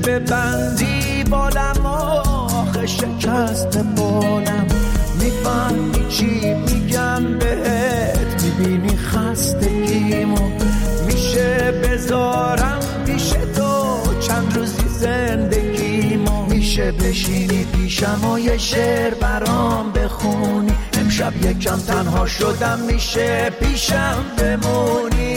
ببندی بالم آخه شکست بالم. میفهمی چی میگم بهت، میبینی خستگیمو، میشه بذارم پیش تو چند روزی زندگیمو، میشه بشینی پیشم و یه شعر برام بخونی، امشب یکم تنها شدم میشه پیشم بمونی.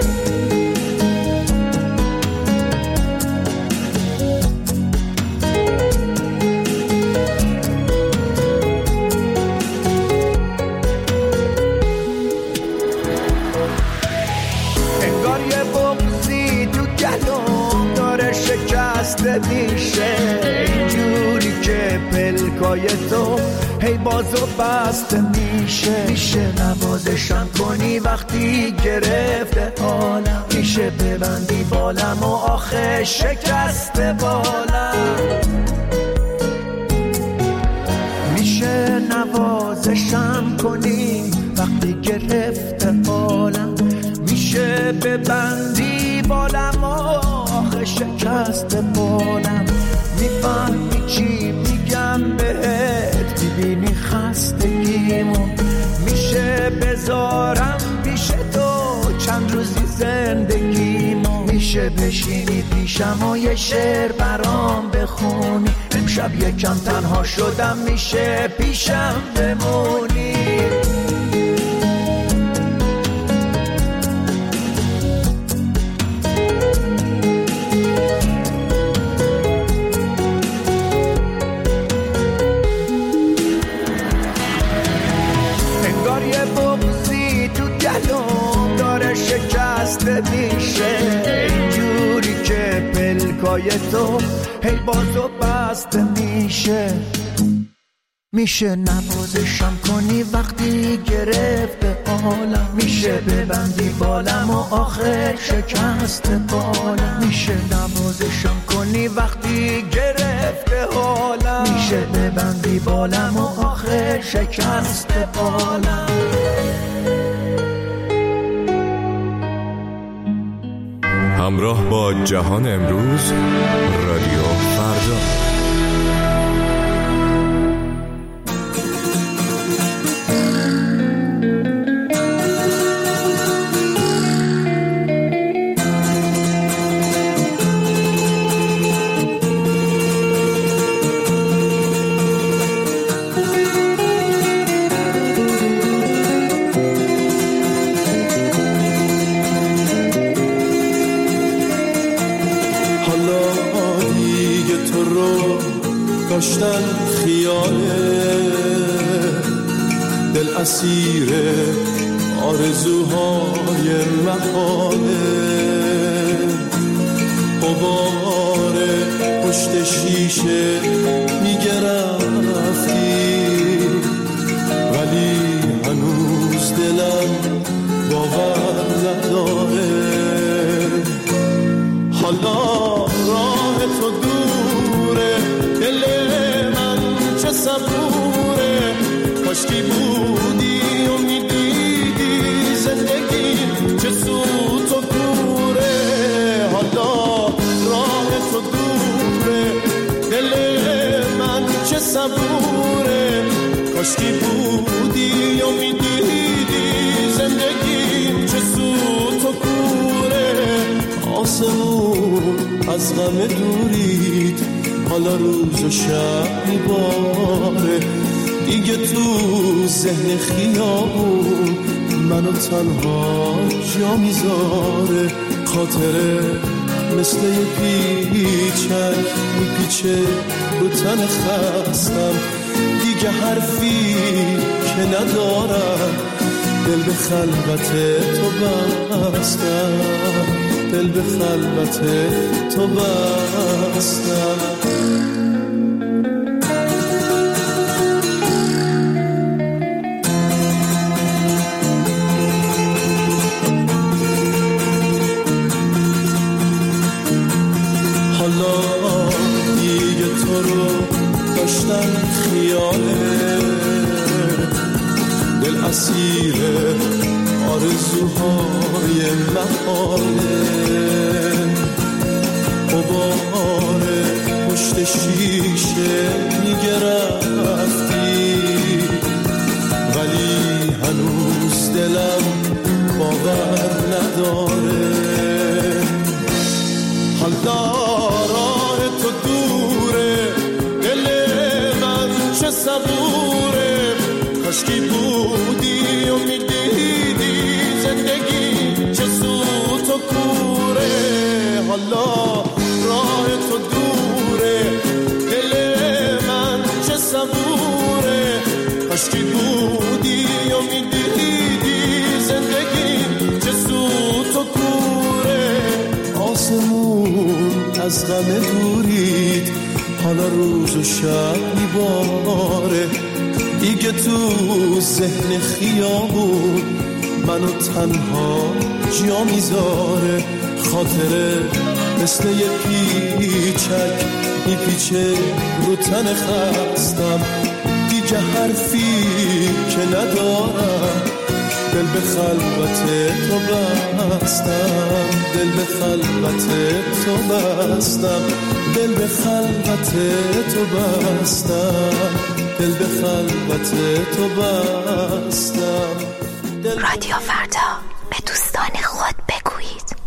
انگار یه بغضی تو گلوم داره شکسته میشه، اینجوری که پلکای تو هی بازو بسته میشه. میشه نوازشم کنی وقتی گرفته حالم، میشه ببندی بالم و آخه شکسته بالم. میشه نوازشم کنی وقتی گرفته حالم، میشه ببندی بالم و آخه شکسته بالم. میفهمی چی میگم بهت، میبینی خستگیمو، میشه بذارم پیش تو چند روزی زندگیمو، میشه بشینی پیشم و یه شعر برام بخونی، امشب یکم تنها شدم میشه پیشم بمونی. شکسته میشه اینجوری که پلکای تو هی بازو بسته میشه. میشه نوازشم کنی وقتی گرفته حالم، میشه ببندی بالم و آخه شکسته بالم. میشه نوازشم کنی وقتی گرفته حالم، میشه ببندی بالم و آخه شکسته بالم. همراه با جهان امروز، رادیو فردا. داشتن خیاله، دل اسیر آرزوهای محاله، غبار پشت شیشه میگه رفتی، ولی هنوز دلم باور نداره. حالا راه تو دوره، دل من چه صبوره، کاشکی بودی و میدیدی زندگی چه سوت و کوره. حالا راه تو دوره، دل من چه صبوره، کاشکی بودی و میدیدی زندگی چه سوت و کوره. آسمون از غم دورید، حالا روز و شب میباره، دیگه تو ذهن خیابون منو تنها جا میذاره. خاطره مثل یه پیچک میپیچه رو تن خستم، دیگه حرفی که ندارم، دل به خلوت تو بستم، دل به خلوت تو بستم. حالا دیگه تو رو داشتن خیاله، دل اسیر آرزوهای محاله، غبار پشت شیشه میگرفتی، ولی هنوز دلم باور نداره. حالا راه تو دوره، دل من چه صبوره، کاشکی بودی و میدیدی زندگی چه سوت و کوره. حالا راه تو دوره، دل من چه صبوره، کاشکی بودی و میدیدی زندگی چه سوت و کوره. آسمون از غم دورید، حالا روز و شب میباره، دیگه تو ذهن خیابون منو تنها جا میذاره. خاطره مثل یه پیچک میپیچه رو تن خستم، دیگه حرفی که ندارم، دل به خلوت تو بستم، دل به خلوت تو بستم، دل به خلوت تو بستم، دل به خلوت تو بستم. رادیو فردا، به دوستان خود بگویید.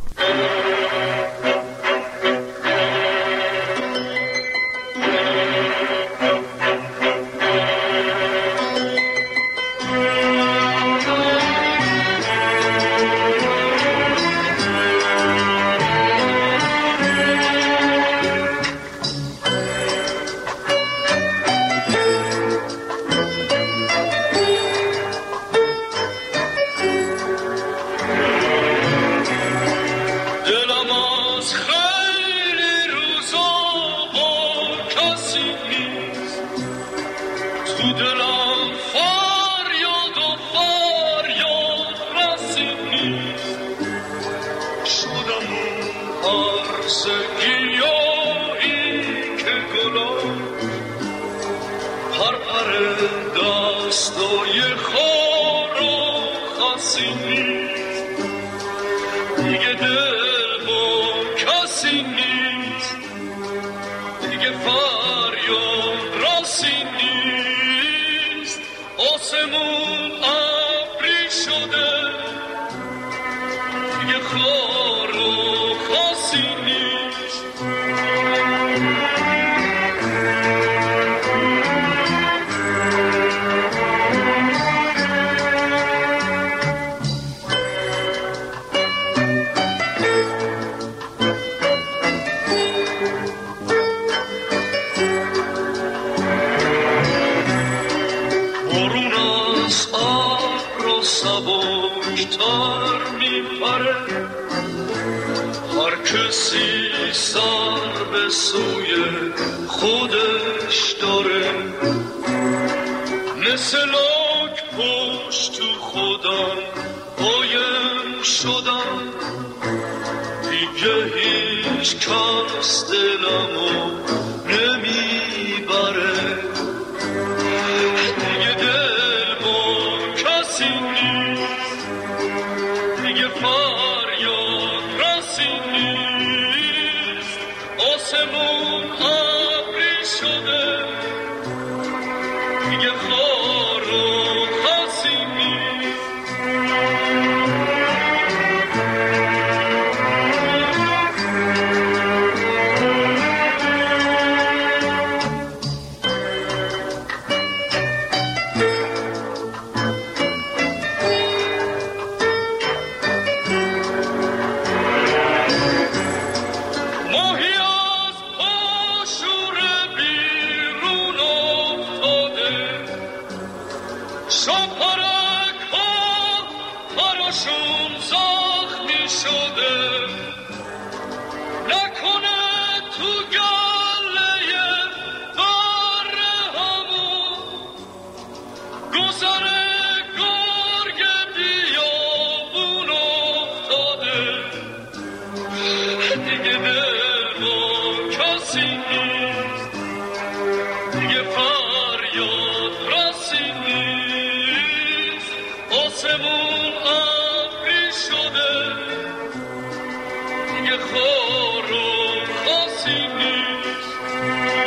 دیگه خار و خاصی نیست.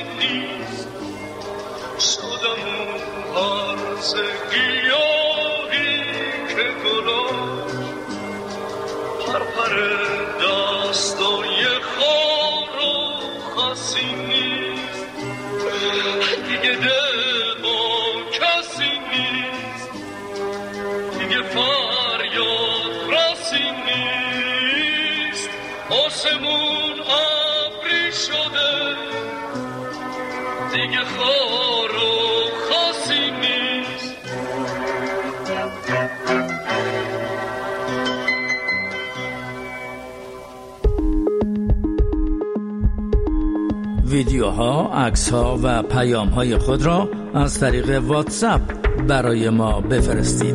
نیست شدم اون هرز گیاهی که گلاش پرپر دستای خار و خاصی نیست دیگه دل با کسی نیست دیگه فریاد رسی نیست آسمون ابری شده دیگه خار و خاصی نیست ویدیوها، عکس‌ها و پیام‌های خود را از طریق واتساپ برای ما بفرستید.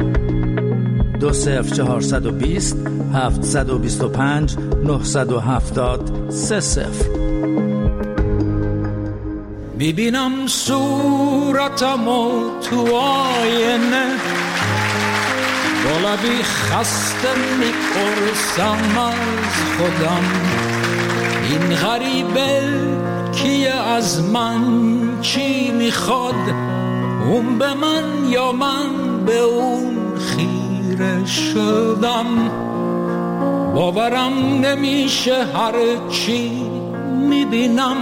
20420 725 970 30. ببینم صورتمو تو آینه با لبی خسته میپرسم از خودم این غریبه کیه از من چی میخواد اون به من یا من به اون خیره شدم باورم نمیشه هر چی میبینم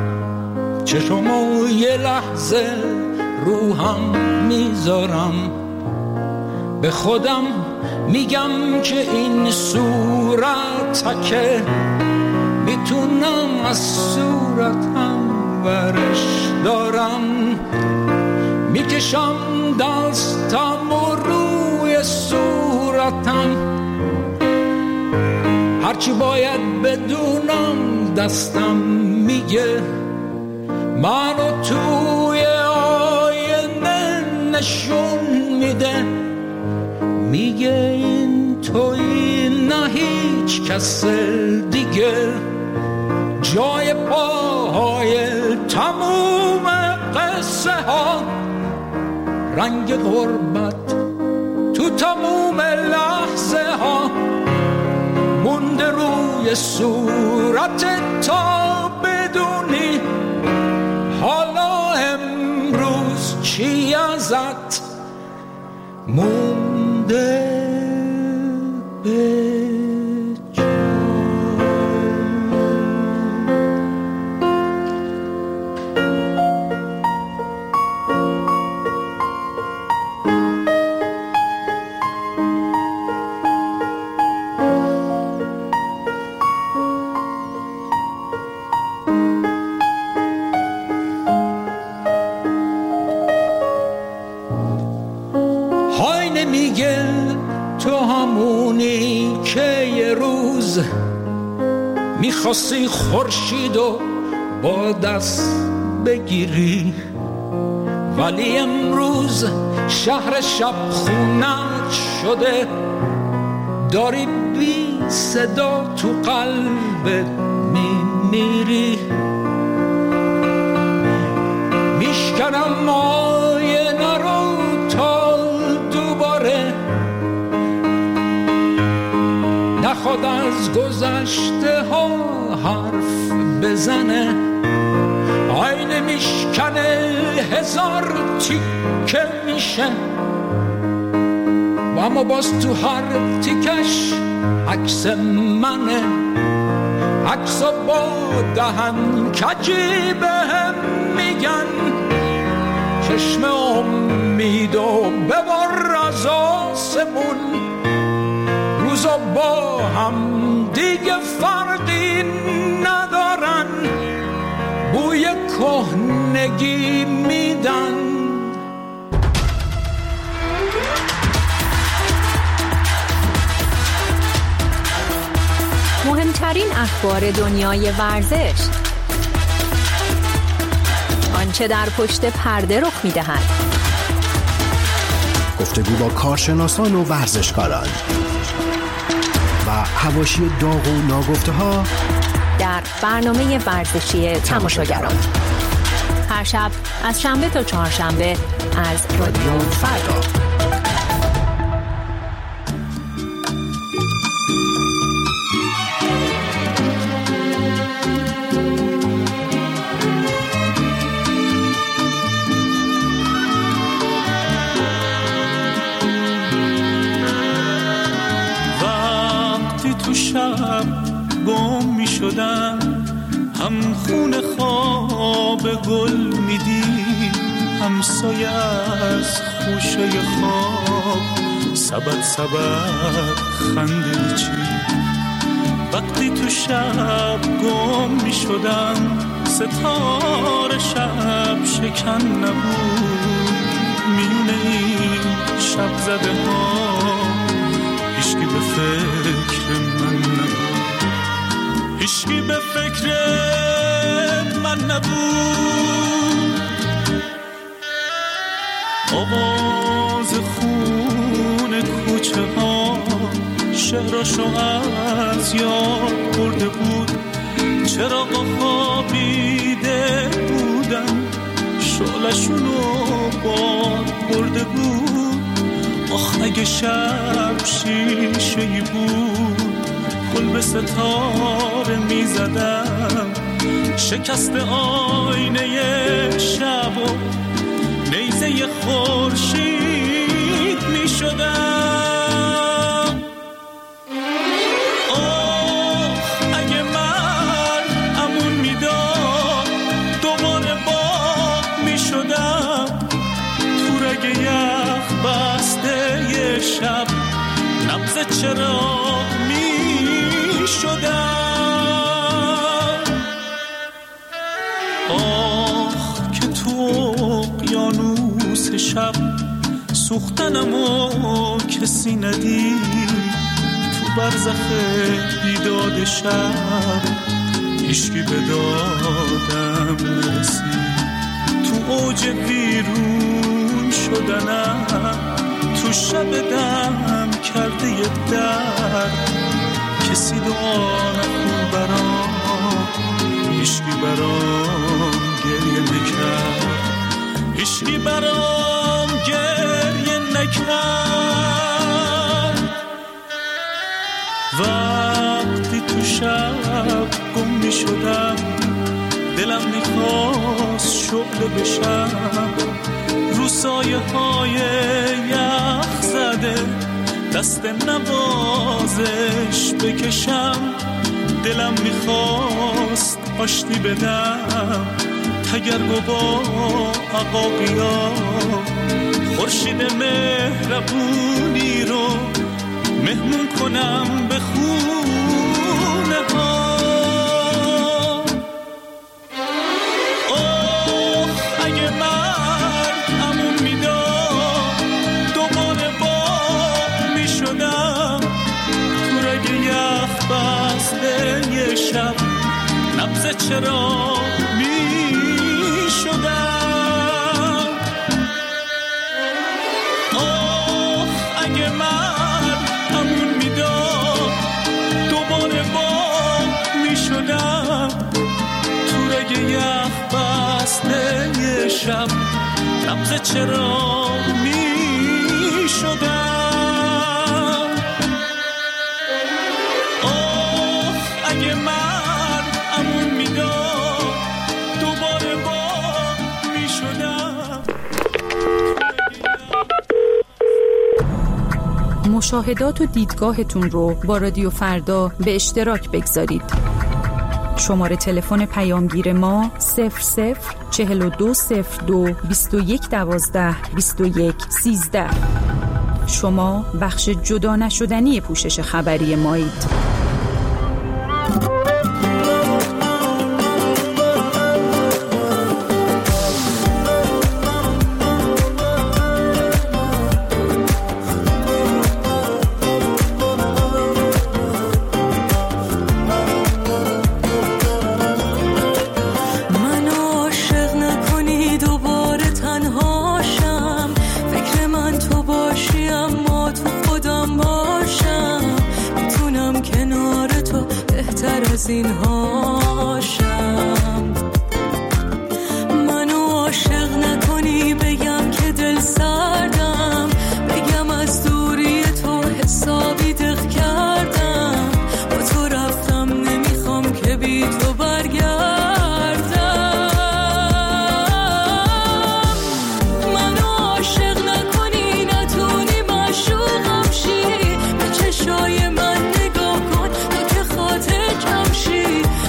چشمو یه لحظه روحم میذارم به خودم میگم که این صورت که میتونم از صورتم ورش دارم میکشم دستم و روی صورتم هرچی باید بدونم دستم میگه منو توی آینه نشون میده میگه این توی نه هیچ کس دیگه جای پاهای تموم قصه ها رنگ غربت تو تموم لحظه ها مونده روی صورت تا بدونی حالا امروز چی ازت مونده به میگه تو همونی که یه روز میخواستی خورشید و با دست بگیری ولی امروز شهر شب خونت شده داری بی صدا تو قلبت میمیری میشکنم آینه رو تا دوباره نخواد از گذشته ها حرف بزنه آینه میشکنه هزار تیکه میشه و اما باز تو هر تیکش عکس منه عکسا با دهن کجی بهم میگن چشم امید و ببر از آسمون روزا با هم دیگه فرقی ندارن بوی کهنگی میدن مهمترین اخبار دنیای ورزش آنچه در پشت پرده رخ می‌دهد گفتگو با کارشناسان و ورزشکاران و حواشی داغ و ناگفته‌ها در برنامه ورزشی تماشاگران هر شب از شنبه تا چهارشنبه از رادیو فردا. شدم، هم خون خواب گل میدی، هم سایه از خوشه خواب، سبد خنده چی. وقتی تو شب گم می شدم، ستاره شب شکن نبود، میونه این شب زده ها هیچکی به فکر من نبود، هیچکی به فکر من نبود. آواز خون کوچه ها شعراشو از یاد برده بود، چراغا خوابیده بودن، شعلشونو باد برده بود. آخ اگه شب شیشه‌ای بود، گل به ستاره می زدم، شکست آینه شب و نیزه خورشید می شدم. آه اگه من امون می داد، دوباره باغ می شدم، تو رگ یخ بسته یه شب نبض چراغ می شدم. آخ که تو اقیانوس شب سوختنمو کسی ندید، تو برزخ بیداد شب هیچکی به دادم نرسید، تو اوج ویرون شدنم، تو شب دم کرده یه درد، کسی دعا نکن برام، هیچکی برام گریه نکرد، هیچکی برام گریه نکرد. وقتی تو شب گم می شدم، دلم میخواست شعله بشم، رو سایه های یخ زده دست نوازش بکشم. دلم میخواست آشتی بدم، تگرگ و با عقاقیا، خورشید مهربونی رو مهمون کنم به خونه ها. اوه اگه مرگ امون میداد، دوباره باغ میشدم، تو رگ یخ بسته یه شب نبض چراغ میشدم. آه اگه مرگ امون میداد، دوباره باغ میشدم، تو رگ یخ بسته یه شب نبض چراغ میشدم. آه اگه مرگ امون میداد، دوباره باغ میشدم. مشاهدات و دیدگاهتون رو با رادیو فردا به اشتراک بگذارید. شماره تلفن پیامگیر ما 00420221122113. شما بخش جدا نشدنی پوشش خبری مایید. چشای من نگاه کن، تو که خاطر کم شی.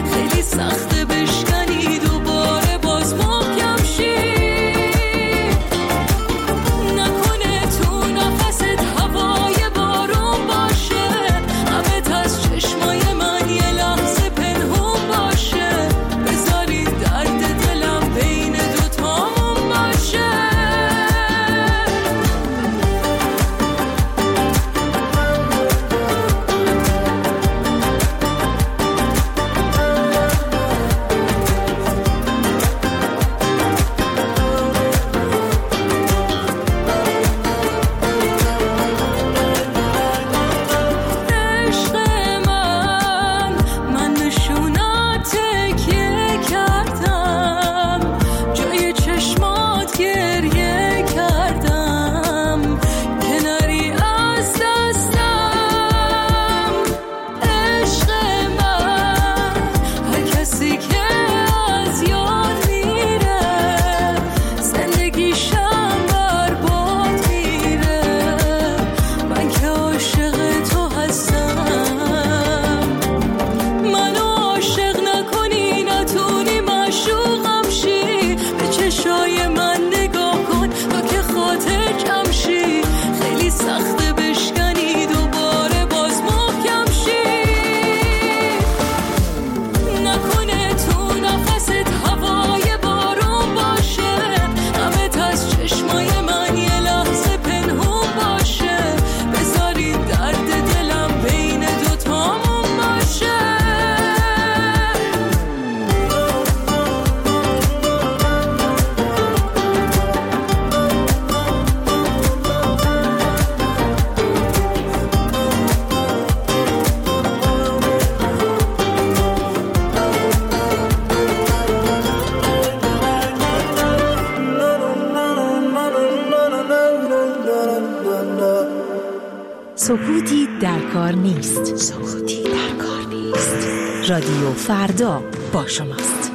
سکوتی در کار نیست. سکوتی در کار نیست. رادیو فردا با شماست.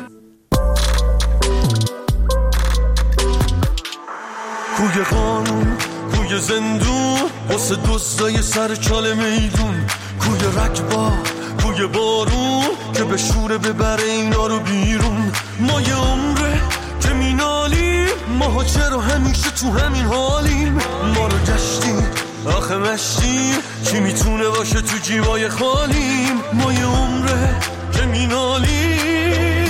کوی قانون، کوی زندون، واسه دوستای سر چال میدون، کوی رکبا، کوی بارون که به شوره ببره اینا رو بیرون. ما یه عمره که مینالیم، ماها چرا همیشه تو همین حالیم؟ ما رو گشتیم آخه مشتیم، کی میتونه باشه تو جیبای خالیم؟ ما یه عمره که مینالیم،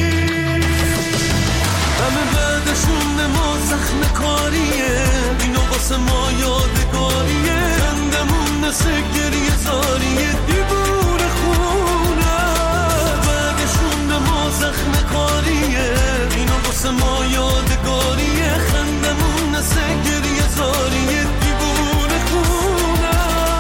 همه بعدشون ما زخم کاریه، اینو واسه ما یادگاریه، خندمون نسه گریه زاریه، دیوونه خونه بعدشون ما زخم کاریه، اینو واسه ما یادگاریه، خندمون نسه گریه زاریه، دیوونه خونه.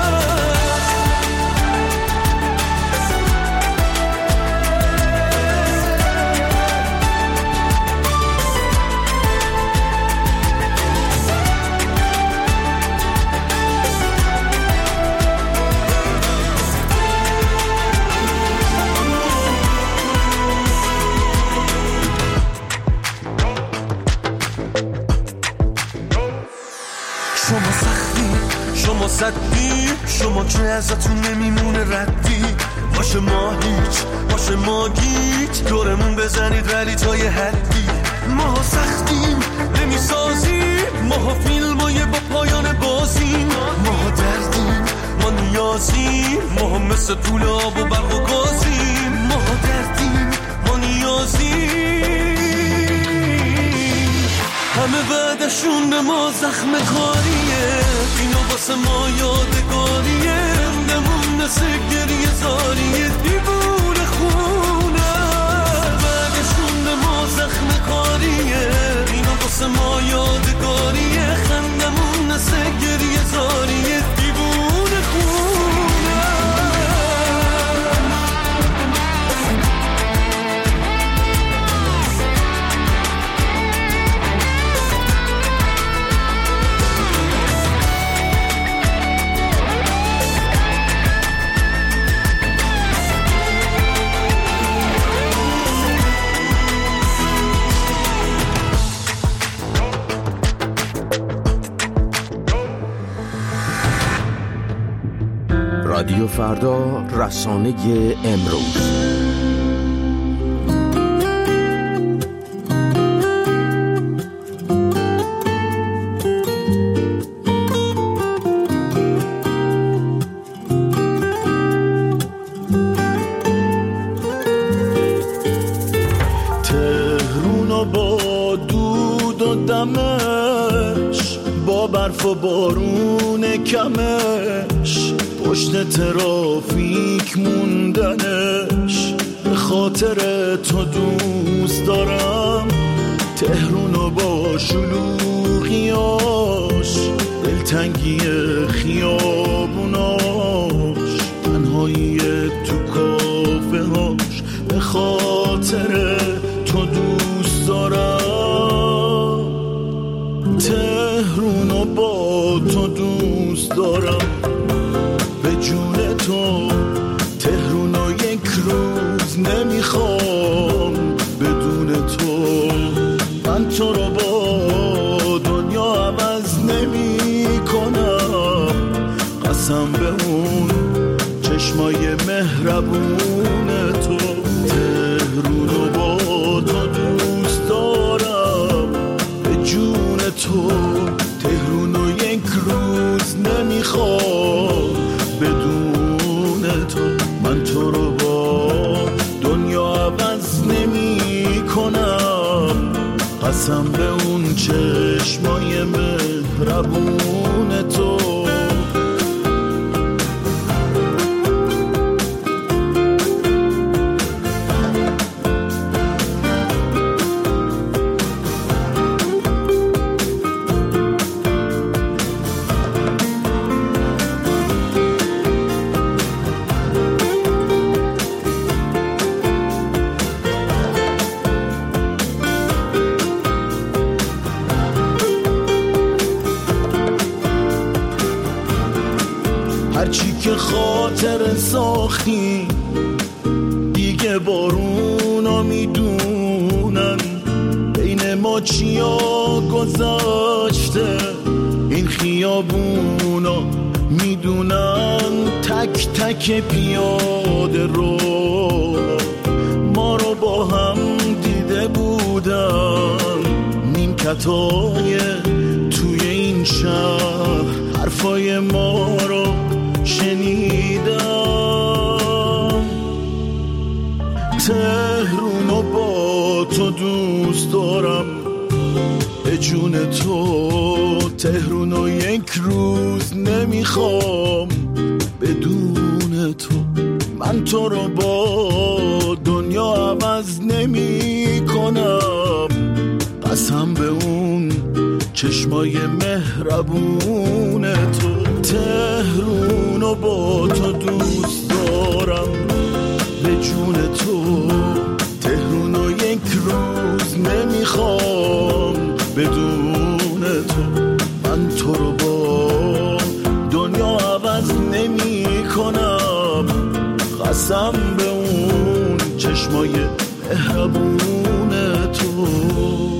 شما سختی، شما صدی، شما که ازتون نمیمونه ردی، باشه ما هیچ، باشه ما گیج، دورمون بزنید ولی تا یه حدی. ما سختیم نمیسازیم، ما فیلمای با پایان بازیم، ما دردیم، ما نیازیم، ما مثل طول آب و برق و گازیم، ما دردیم، ما نیازیم، همه بعدشون ما زخم کاریه، اینو واسه ما یادگاریه، رندمون نسه گریه زاریه، دیوونه خونه بعدشون ما زخم کاریه، اینو واسه ما یادگاریه، خندمون نسه گریه زاریه، دیوونه خونه. رادیو فردا، رسانه امروز. تهرون با دود و دمش، با برف و بارون کمش، پشت ترافیک موندنش، به خاطر تو دوست دارم تهرونو با شلوغیاش، دلتنگی خیابوناش، تنهایی تو کافه هاش، به خاطر تو دوست دارم تهرونو با تو دوست دارم، به جون تو تهرونو یک روز نمیخوام، بدون تو من تو رو با دنیا عوض نمی کنم، قسم به اون چشمای مهربون تو، تهرونو با تو دوست دارم، به جون تو تهرونو یک روز نمیخوام، بدون تو من تو رو با دنیا عوض نمی کنم، قسم به اون چشمای مهربون تو. که خاطر ساختی، دیگه بارونا میدونن بین ما چیا گذاشته، این خیابونا میدونن تک تک پیاده رو ما رو با هم دیده بودن، نیمکتای توی این شهر حرفای ما رو شنیدم. تهرونو با تو دوست دارم به جون تو، تهرونو یک روز نمیخوام بدون تو. من تو رو با دنیا عوض نمی کنم، قسم به اون چشمای مهربون تو. تهرونو با تو دوست دارم به جون تو، تهرونو یک روز نمیخوام بدون تو. من تو رو با دنیا عوض نمی کنم، قسم به اون چشمای مهربون تو.